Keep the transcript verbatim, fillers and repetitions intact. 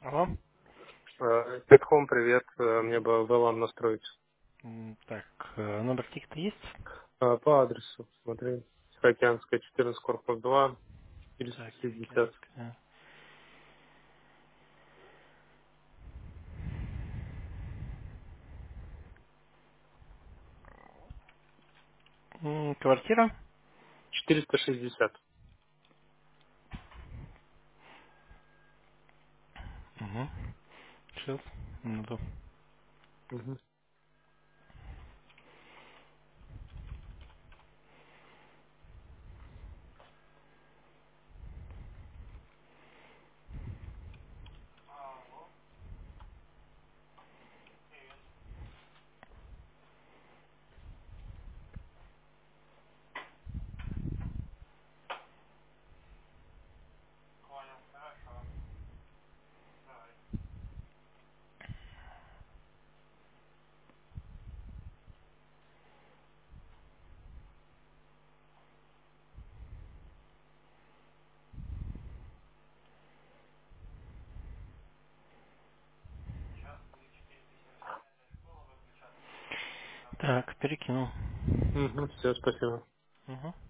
Алло. Э, Петхом, привет. Э, Мне бы вэ лан настроить. М, Так, э, номер тикета есть? Э, По адресу, смотри. Тихоокеанская, четырнадцать, корпус два, четыреста Так, шестьдесят. Тихоокеанская. М, Квартира? четыреста шестьдесят. Угу. Сейчас, минуту. Мгм. Так, перекинул. Мгм. Все, спасибо. Угу.